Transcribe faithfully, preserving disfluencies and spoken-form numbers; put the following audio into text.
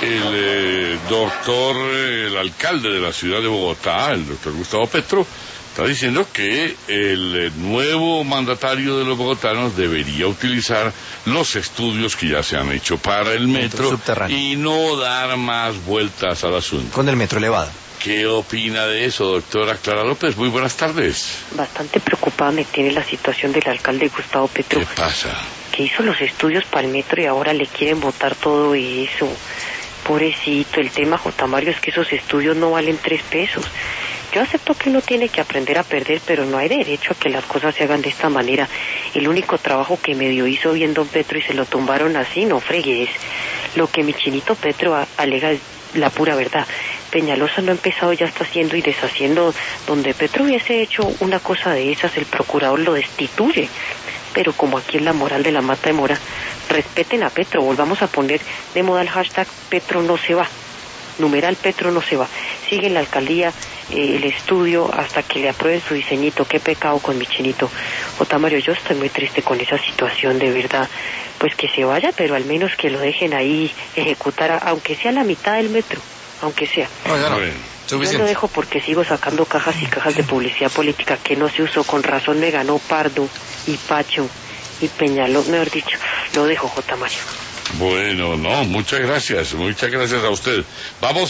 el eh, doctor, eh, el alcalde de la ciudad de Bogotá, el doctor Gustavo Petro, está diciendo que el eh, nuevo mandatario de los bogotanos debería utilizar los estudios que ya se han hecho para el metro, metro y no dar más vueltas al asunto. Con el metro elevado. ¿Qué opina de eso, doctora Clara López? Muy buenas tardes. Bastante preocupada me tiene la situación del alcalde Gustavo Petro. ¿Qué pasa? Que hizo los estudios para el metro y ahora le quieren botar todo eso. Pobrecito, el tema, J. Mario, es que esos estudios no valen tres pesos. Yo acepto que uno tiene que aprender a perder, pero no hay derecho a que las cosas se hagan de esta manera. El único trabajo que medio hizo bien don Petro y se lo tumbaron así, no fregues. Lo que mi chinito Petro a, alega es la pura verdad. Peñalosa no ha empezado, ya está haciendo y deshaciendo. Donde Petro hubiese hecho una cosa de esas, el procurador lo destituye. Pero como aquí es la moral de la mata de mora, respeten a Petro. Volvamos a poner de moda el hashtag Petro no se va. Numeral Petro no se va. Sigue en la alcaldía eh, el estudio hasta que le aprueben su diseñito. Qué pecado con mi chinito. J. Mario, yo estoy muy triste con esa situación, de verdad. Pues que se vaya, pero al menos que lo dejen ahí ejecutar, aunque sea la mitad del metro, aunque sea. Oiga, no. Yo lo dejo porque sigo sacando cajas y cajas de publicidad política que no se usó. Con razón me ganó Pardo y Pacho y Peñaló, mejor dicho. Lo dejo, J. Mario. Bueno, no, muchas gracias, muchas gracias a usted. Vamos.